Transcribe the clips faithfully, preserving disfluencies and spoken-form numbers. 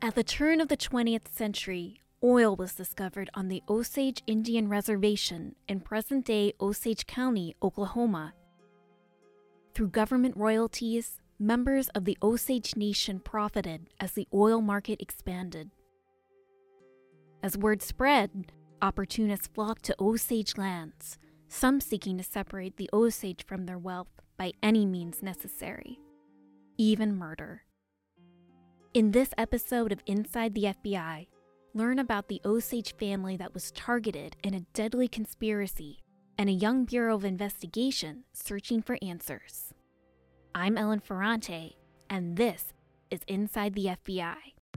At the turn of the twentieth century, oil was discovered on the Osage Indian Reservation in present-day Osage County, Oklahoma. Through government royalties, members of the Osage Nation profited as the oil market expanded. As word spread, opportunists flocked to Osage lands, some seeking to separate the Osage from their wealth by any means necessary, even murder. In this episode of Inside the F B I, learn about the Osage family that was targeted in a deadly conspiracy and a young Bureau of Investigation searching for answers. I'm Ellen Ferrante, and this is Inside the F B I.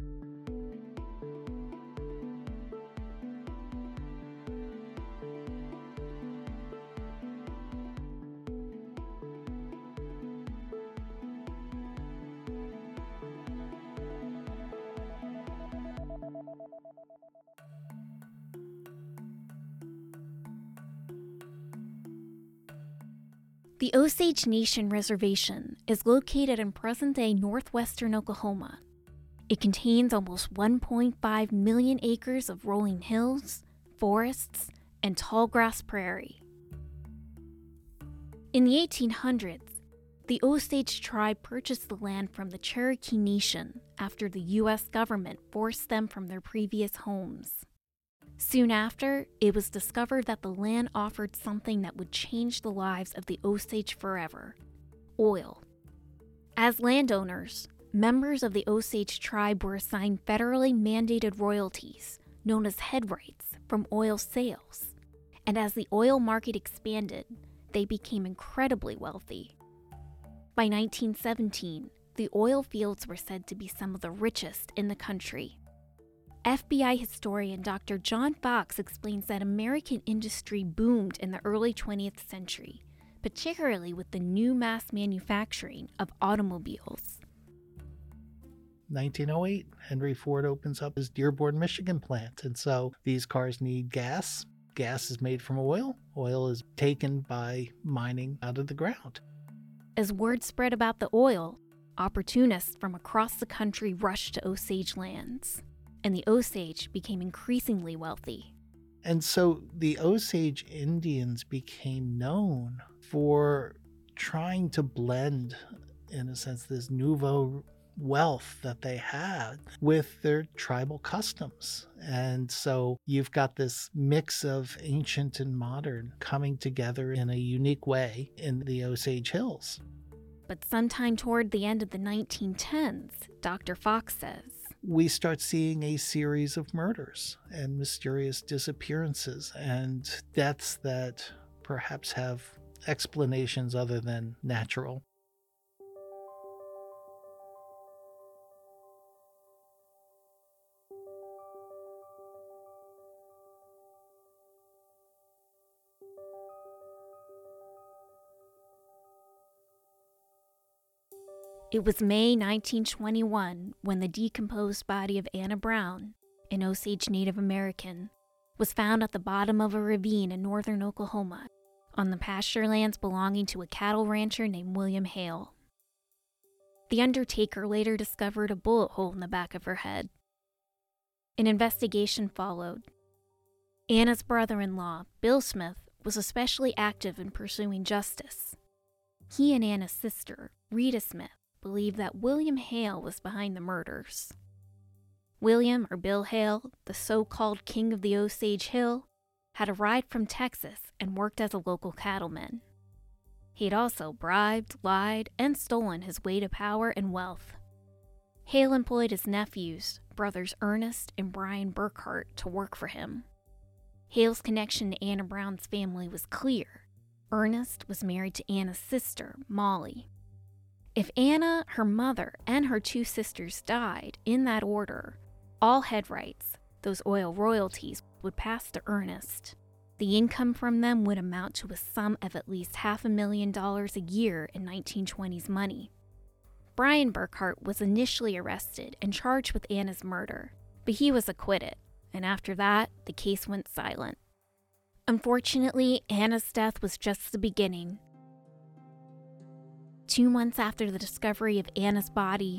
The Osage Nation Reservation is located in present-day northwestern Oklahoma. It contains almost one point five million acres of rolling hills, forests, and tall grass prairie. In the eighteen hundreds, the Osage tribe purchased the land from the Cherokee Nation after the U S government forced them from their previous homes. Soon after, it was discovered that the land offered something that would change the lives of the Osage forever: oil. As landowners, members of the Osage tribe were assigned federally mandated royalties, known as head rights, from oil sales. And as the oil market expanded, they became incredibly wealthy. By nineteen seventeen, the oil fields were said to be some of the richest in the country. F B I historian Doctor John Fox explains that American industry boomed in the early twentieth century, particularly with the new mass manufacturing of automobiles. nineteen oh eight, Henry Ford opens up his Dearborn, Michigan plant, and so these cars need gas. Gas is made from oil. Oil is taken by mining out of the ground. As word spread about the oil, opportunists from across the country rushed to Osage lands, and the Osage became increasingly wealthy. And so the Osage Indians became known for trying to blend, in a sense, this nouveau wealth that they had with their tribal customs. And so you've got this mix of ancient and modern coming together in a unique way in the Osage Hills. But sometime toward the end of the nineteen tens, Doctor Fox says, we start seeing a series of murders and mysterious disappearances and deaths that perhaps have explanations other than natural. It was May nineteen twenty-one when the decomposed body of Anna Brown, an Osage Native American, was found at the bottom of a ravine in northern Oklahoma, on the pasture lands belonging to a cattle rancher named William Hale. The undertaker later discovered a bullet hole in the back of her head. An investigation followed. Anna's brother-in-law, Bill Smith, was especially active in pursuing justice. He and Anna's sister, Rita Smith, believed that William Hale was behind the murders. William, or Bill Hale, the so-called king of the Osage Hill, had arrived from Texas and worked as a local cattleman. He had also bribed, lied, and stolen his way to power and wealth. Hale employed his nephews, brothers Ernest and Brian Burkhart, to work for him. Hale's connection to Anna Brown's family was clear. Ernest was married to Anna's sister, Molly. If Anna, her mother, and her two sisters died in that order, all head rights, those oil royalties, would pass to Ernest. The income from them would amount to a sum of at least half a million dollars a year in nineteen twenties money. Brian Burkhart was initially arrested and charged with Anna's murder, but he was acquitted, and after that, the case went silent. Unfortunately, Anna's death was just the beginning. Two months after the discovery of Anna's body,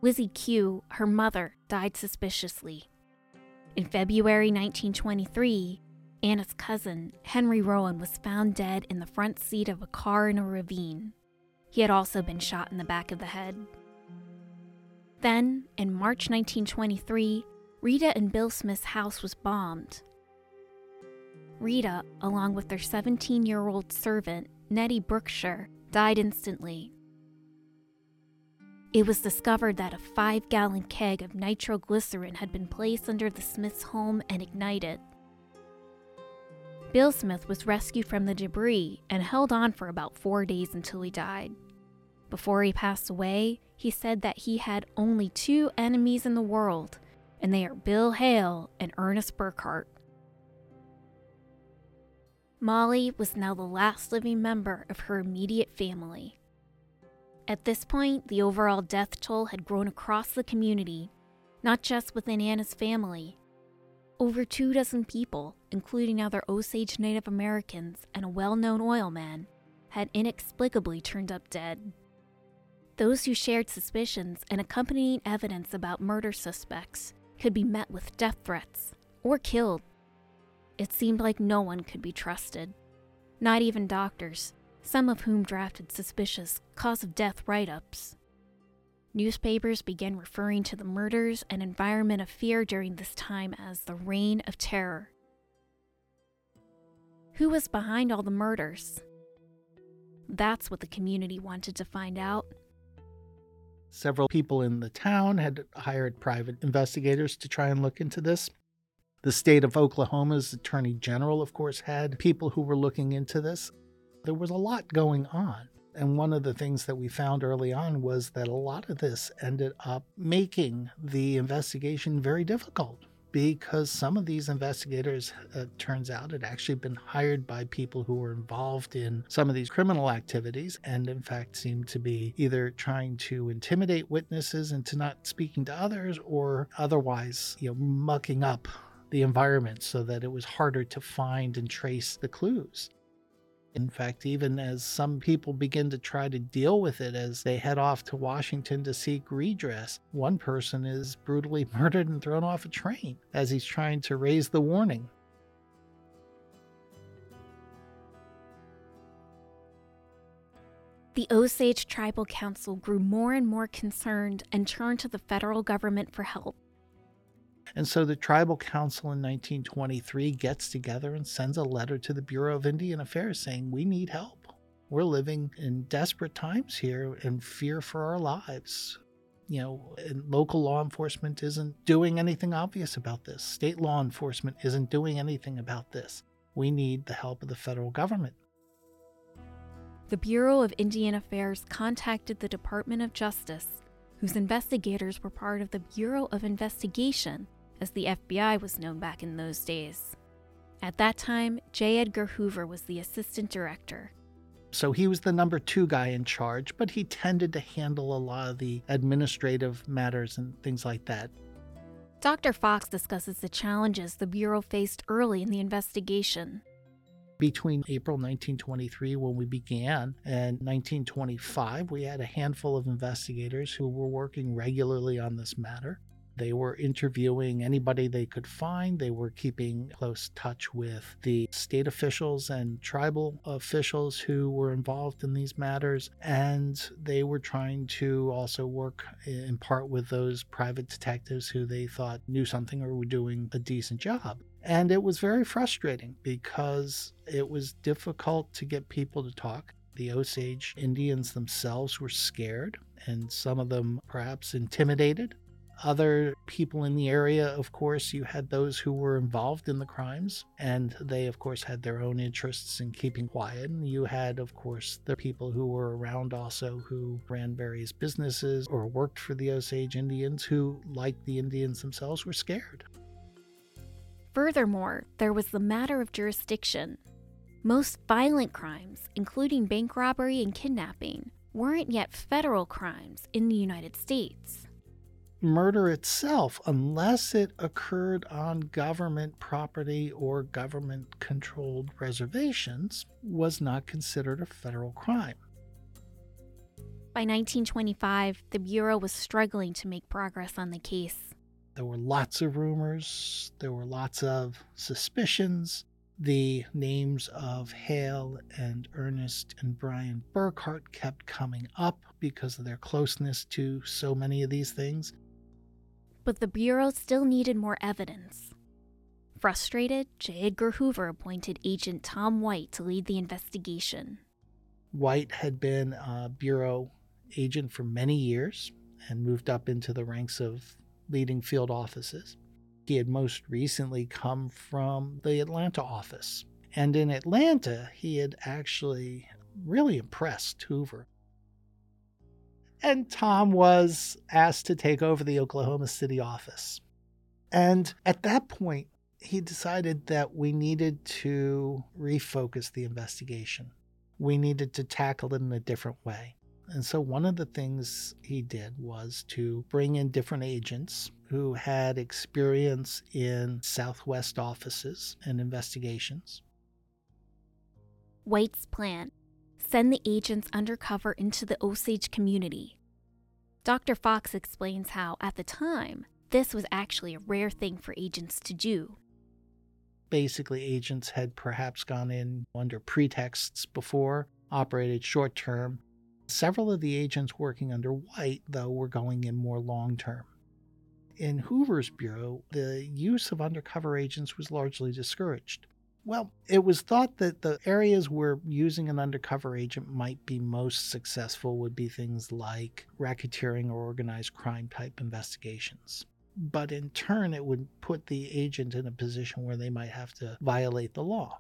Wizzie Q, her mother, died suspiciously. In February nineteen twenty-three, Anna's cousin, Henry Rowan, was found dead in the front seat of a car in a ravine. He had also been shot in the back of the head. Then, in March nineteen twenty-three, Rita and Bill Smith's house was bombed. Rita, along with their seventeen-year-old servant, Nettie Brookshire, died instantly. It was discovered that a five-gallon keg of nitroglycerin had been placed under the Smiths' home and ignited. Bill Smith was rescued from the debris and held on for about four days until he died. Before he passed away, he said that he had only two enemies in the world, and they are Bill Hale and Ernest Burkhart. Molly was now the last living member of her immediate family. At this point, the overall death toll had grown across the community, not just within Anna's family. Over two dozen people, including other Osage Native Americans and a well-known oil man, had inexplicably turned up dead. Those who shared suspicions and accompanying evidence about murder suspects could be met with death threats or killed. It seemed like no one could be trusted, not even doctors, some of whom drafted suspicious cause-of-death write-ups. Newspapers began referring to the murders and environment of fear during this time as the Reign of Terror. Who was behind all the murders? That's what the community wanted to find out. Several people in the town had hired private investigators to try and look into this. The state of Oklahoma's attorney general, of course, had people who were looking into this. There was a lot going on. And one of the things that we found early on was that a lot of this ended up making the investigation very difficult, because some of these investigators, uh, turns out, had actually been hired by people who were involved in some of these criminal activities, and in fact seemed to be either trying to intimidate witnesses into not speaking to others, or otherwise, you know, mucking up the environment so that it was harder to find and trace the clues. In fact, even as some people begin to try to deal with it as they head off to Washington to seek redress, one person is brutally murdered and thrown off a train as he's trying to raise the warning. The Osage Tribal Council grew more and more concerned and turned to the federal government for help. And so the Tribal Council in nineteen twenty-three gets together and sends a letter to the Bureau of Indian Affairs saying, we need help. We're living in desperate times here and fear for our lives. You know, and local law enforcement isn't doing anything obvious about this. State law enforcement isn't doing anything about this. We need the help of the federal government. The Bureau of Indian Affairs contacted the Department of Justice, whose investigators were part of the Bureau of Investigation, as the F B I was known back in those days. At that time, J. Edgar Hoover was the assistant director. So he was the number two guy in charge, but he tended to handle a lot of the administrative matters and things like that. Doctor Fox discusses the challenges the Bureau faced early in the investigation. Between April nineteen twenty-three, when we began, and nineteen twenty-five, we had a handful of investigators who were working regularly on this matter. They were interviewing anybody they could find. They were keeping close touch with the state officials and tribal officials who were involved in these matters. And they were trying to also work in part with those private detectives who they thought knew something or were doing a decent job. And it was very frustrating because it was difficult to get people to talk. The Osage Indians themselves were scared, and some of them perhaps intimidated. Other people in the area, of course, you had those who were involved in the crimes, and they, of course, had their own interests in keeping quiet. And you had, of course, the people who were around also who ran various businesses or worked for the Osage Indians who, like the Indians themselves, were scared. Furthermore, there was the matter of jurisdiction. Most violent crimes, including bank robbery and kidnapping, weren't yet federal crimes in the United States. Murder itself, unless it occurred on government property or government-controlled reservations, was not considered a federal crime. By nineteen twenty-five, the Bureau was struggling to make progress on the case. There were lots of rumors. There were lots of suspicions. The names of Hale and Ernest and Brian Burkhart kept coming up because of their closeness to so many of these things. But the Bureau still needed more evidence. Frustrated, J. Edgar Hoover appointed Agent Tom White to lead the investigation. White had been a Bureau agent for many years and moved up into the ranks of leading field offices. He had most recently come from the Atlanta office. And in Atlanta, he had actually really impressed Hoover. And Tom was asked to take over the Oklahoma City office. And at that point, he decided that we needed to refocus the investigation. We needed to tackle it in a different way. And so one of the things he did was to bring in different agents who had experience in Southwest offices and investigations. White's plan: send the agents undercover into the Osage community. Doctor Fox explains how, at the time, this was actually a rare thing for agents to do. Basically, agents had perhaps gone in under pretexts before, operated short-term. Several of the agents working under White, though, were going in more long-term. In Hoover's Bureau, the use of undercover agents was largely discouraged. Well, it was thought that the areas where using an undercover agent might be most successful would be things like racketeering or organized crime type investigations. But in turn, it would put the agent in a position where they might have to violate the law.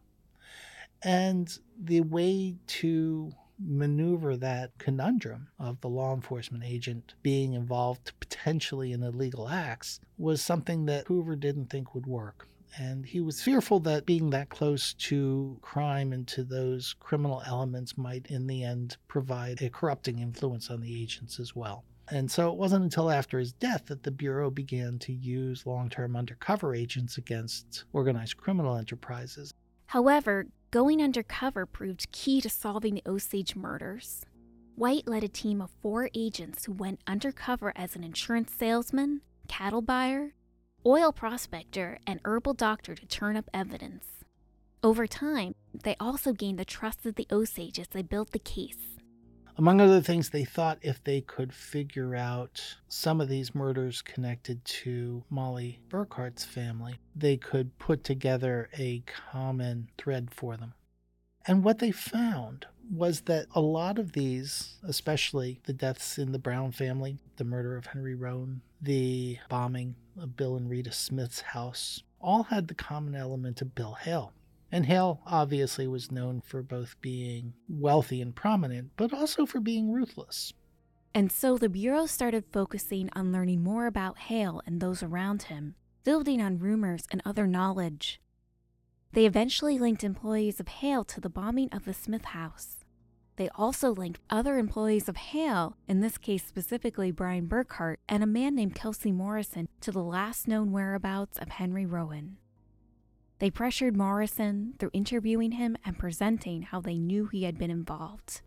And the way to maneuver that conundrum of the law enforcement agent being involved potentially in illegal acts was something that Hoover didn't think would work. And he was fearful that being that close to crime and to those criminal elements might in the end provide a corrupting influence on the agents as well. And so it wasn't until after his death that the Bureau began to use long-term undercover agents against organized criminal enterprises. However, going undercover proved key to solving the Osage murders. White led a team of four agents who went undercover as an insurance salesman, cattle buyer, oil prospector, and herbal doctor to turn up evidence. Over time, they also gained the trust of the Osage as they built the case. Among other things, they thought if they could figure out some of these murders connected to Molly Burkhart's family, they could put together a common thread for them. And what they found was that a lot of these, especially the deaths in the Brown family, the murder of Henry Rowan, the bombing of Bill and Rita Smith's house, all had the common element of Bill Hale. And Hale obviously was known for both being wealthy and prominent, but also for being ruthless. And so the Bureau started focusing on learning more about Hale and those around him, building on rumors and other knowledge. They eventually linked employees of Hale to the bombing of the Smith house. They also linked other employees of Hale, in this case specifically Brian Burkhart, and a man named Kelsey Morrison to the last known whereabouts of Henry Rowan. They pressured Morrison through interviewing him and presenting how they knew he had been involved.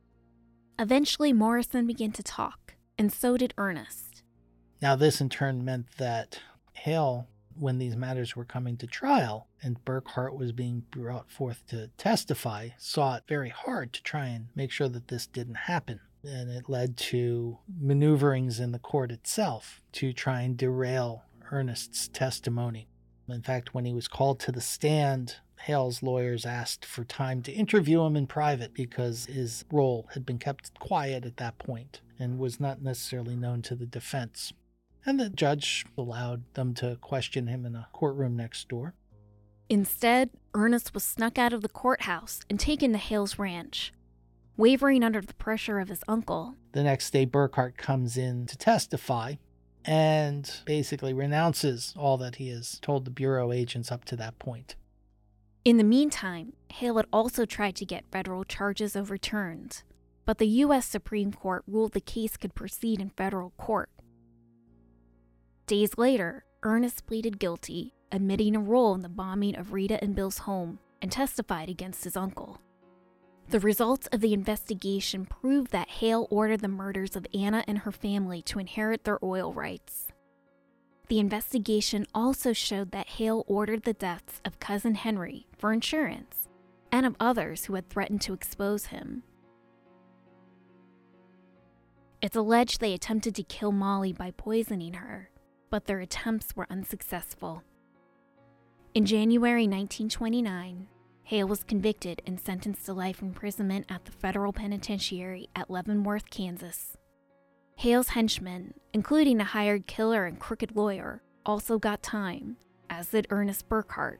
Eventually, Morrison began to talk, and so did Ernest. Now, this in turn meant that Hale, when these matters were coming to trial and Burkhart was being brought forth to testify, sought very hard to try and make sure that this didn't happen. And it led to maneuverings in the court itself to try and derail Ernest's testimony. In fact, when he was called to the stand, Hale's lawyers asked for time to interview him in private because his role had been kept quiet at that point and was not necessarily known to the defense. And the judge allowed them to question him in a courtroom next door. Instead, Ernest was snuck out of the courthouse and taken to Hale's ranch. Wavering under the pressure of his uncle, the next day Burkhart comes in to testify and basically renounces all that he has told the Bureau agents up to that point. In the meantime, Hale had also tried to get federal charges overturned, but the U S Supreme Court ruled the case could proceed in federal court. Days later, Ernest pleaded guilty, admitting a role in the bombing of Rita and Bill's home, and testified against his uncle. The results of the investigation proved that Hale ordered the murders of Anna and her family to inherit their oil rights. The investigation also showed that Hale ordered the deaths of cousin Henry for insurance and of others who had threatened to expose him. It's alleged they attempted to kill Molly by poisoning her, but their attempts were unsuccessful. In January nineteen twenty-nine, Hale was convicted and sentenced to life imprisonment at the federal penitentiary at Leavenworth, Kansas. Hale's henchmen, including a hired killer and crooked lawyer, also got time, as did Ernest Burkhart.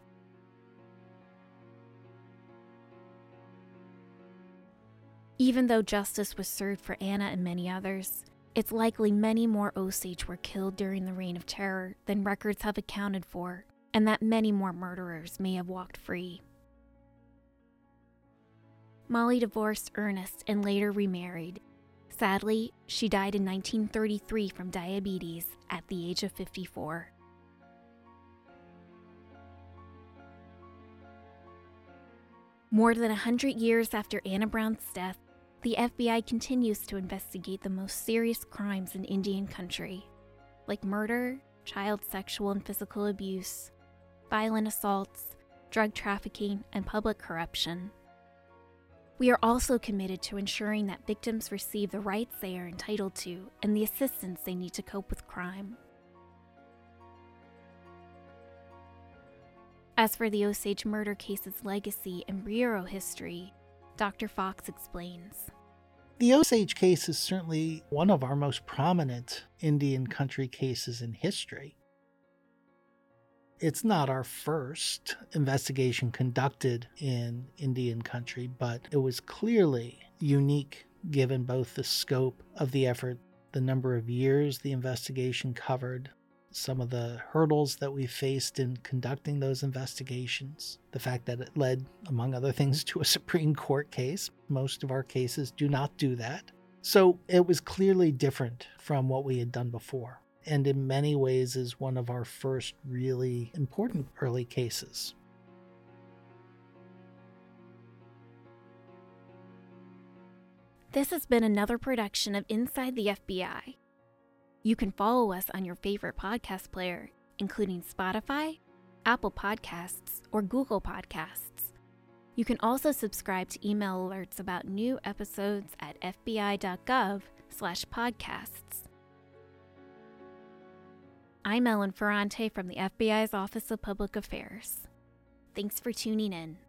Even though justice was served for Anna and many others, it's likely many more Osage were killed during the Reign of Terror than records have accounted for, and that many more murderers may have walked free. Molly divorced Ernest and later remarried. Sadly, she died in nineteen thirty-three from diabetes at the age of fifty-four. More than a hundred years after Anna Brown's death, the F B I continues to investigate the most serious crimes in Indian country, like murder, child sexual and physical abuse, violent assaults, drug trafficking, and public corruption. We are also committed to ensuring that victims receive the rights they are entitled to and the assistance they need to cope with crime. As for the Osage murder case's legacy and bureau history, Doctor Fox explains. The Osage case is certainly one of our most prominent Indian country cases in history. It's not our first investigation conducted in Indian country, but it was clearly unique given both the scope of the effort, the number of years the investigation covered, some of the hurdles that we faced in conducting those investigations, the fact that it led, among other things, to a Supreme Court case. Most of our cases do not do that. So it was clearly different from what we had done before, and in many ways is one of our first really important early cases. This has been another production of Inside the F B I. You can follow us on your favorite podcast player, including Spotify, Apple Podcasts, or Google Podcasts. You can also subscribe to email alerts about new episodes at fbi.gov slash podcasts. I'm Ellen Ferrante from the F B I's Office of Public Affairs. Thanks for tuning in.